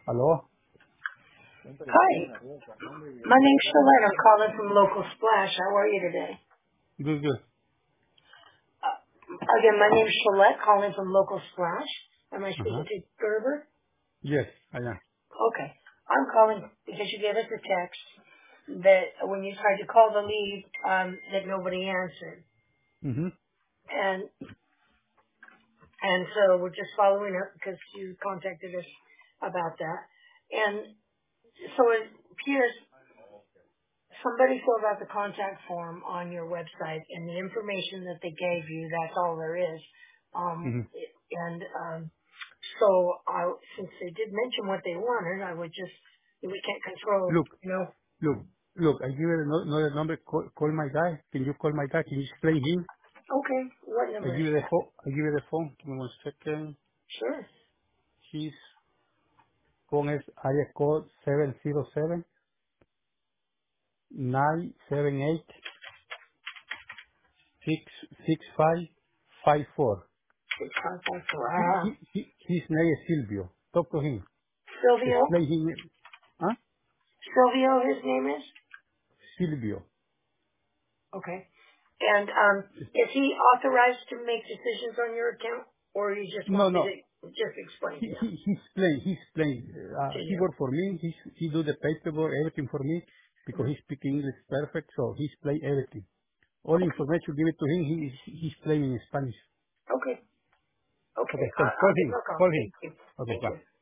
Hello? Hi, my name's Shalette. I'm calling from Local Splash. How are you today? Good, good. Again, my name's Shalette, calling from Local Splash. Am I Uh-huh. speaking to Gerber? Yes, I am. Okay. I'm calling because you gave us a text that when you tried to call the lead, that nobody answered. Mm-hmm. And so we're just following up because you contacted us about that. And so it appears somebody filled out the contact form on your website, and the information that they gave you, that's all there is. Mm-hmm. And so since they did mention what they wanted, I would just, we can't control, Look, you know. look, look, I give you another number. Call my guy. Can you call my guy? Can you explain him? Okay, what I give number is you the that? phone. I give you the phone. Give me 1 second. Sure. His phone is area code 707-978-66554. 6154. His name is Silvio. Talk to him. Silvio? Explain him. Huh? Silvio, his name is? Silvio. Okay. And is he authorized to make decisions on your account, or you just No, want me no. to just explain to him? He's playing. To He you. worked for me. He do the paperwork, everything for me because Mhm. he speak English perfect. So he's play everything. All Okay. information give it to him. He's playing in Spanish. Okay. Okay. Okay, thanks. Call I'll give him him. a call. Call him. Thank you. Okay, Thank bye. you.